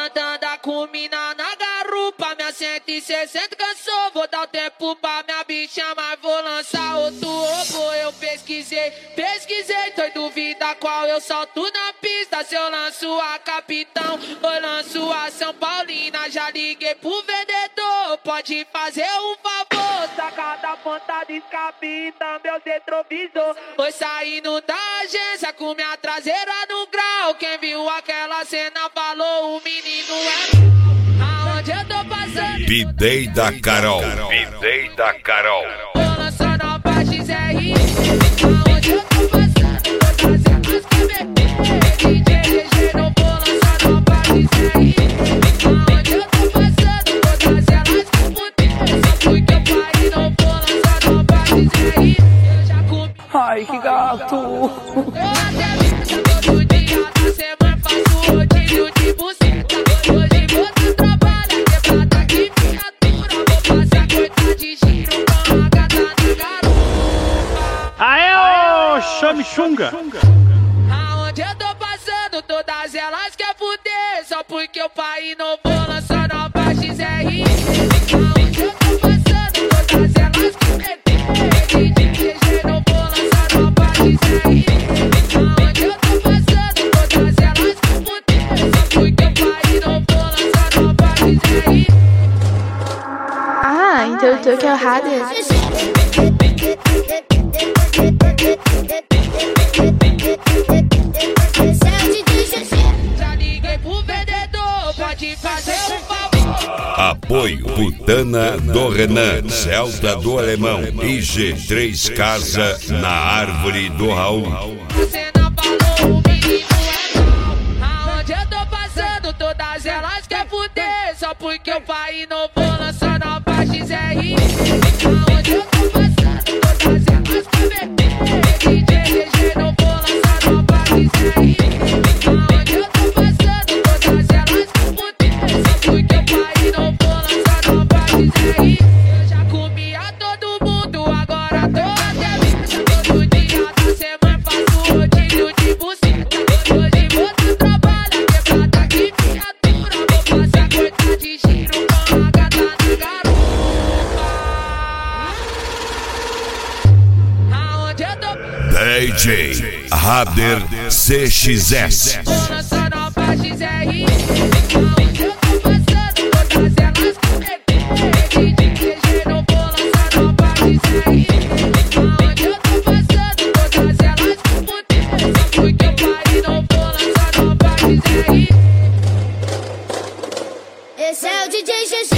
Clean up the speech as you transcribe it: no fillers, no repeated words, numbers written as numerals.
andar com mina na garupa, minha 160 cansou. Vou dar o tempo pra minha bicha, mas vou lançar outro robô. Eu pesquisei, tô em dúvida qual eu solto na pista. Se eu lanço a Capitão ou lanço a São Paulina, já liguei pro vendedor, pode fazer um favor. Saca da ponta de escape, meus retrovisor. Foi saindo da agência com minha traseira no grau. Quem viu aquela cena falou, o menino é aonde eu tô passando. Bidei da Carol. Bidei da Carol. Tô lançando a parte ZR. Aonde eu tô passando, tô trazendo os que me DJ GG, não vou lançando a parte ZR. Aonde eu tô passando, tô trazendo as que fuder. Só porque eu parei, não vou lançando a parte ZR. Eu já comi. Ai, que gato. Eu até vi todo dia da semana, faço rodízio de buceta. Hoje você trabalha, quebrada que viatura. Vou passar coisa de giro com a gata na garupa. Aê, ô, chame chunga. Aonde eu tô passando, todas elas quer fuder. Só porque o pai não vou lançando a parte ZR. Aonde eu tô passando, todas elas quer fuder. DJ GG, não vou lançando a parte ZR. Aonde eu tô passando, todas elas quer fuder. Só porque o pai não vou lançando a parte ZR. Ah, então eu tô aqui errada. Já liguei pro vendedor, pode fazer um favor. Apoio Putana do Renan, Celta do Alemão e G3 Casa na Árvore do Raul. Você não falou, o menino é mal. Aonde eu tô passando, todas elas quer fuder. Só porque o pai não vou lançando a parte ZR. Aonde eu tô passando, todas elas quer beber. DJ GG, não vou lançando a parte ZR. Aonde eu tô passando, todas elas quer fuder. Só porque o pai não vou lançando a parte ZR. Eu já comia todo mundo, agora tô até bicha. Todo dia da semana faço rodízio de buceta. Hoje você trabalha, quebrada que viatura. Vou passar coisa de giro com a gata na garupa. Aonde eu tô DJ Rader CXS. vou lançando a parte ZR. Aonde eu tô passando, todas elas quer beber. DJ GG, não vou lançando a parte ZR. Aonde eu tô passando, todas elas quer fuder. Só porque eu parei, não vou lançando a parte ZR. Esse é o DJ GG.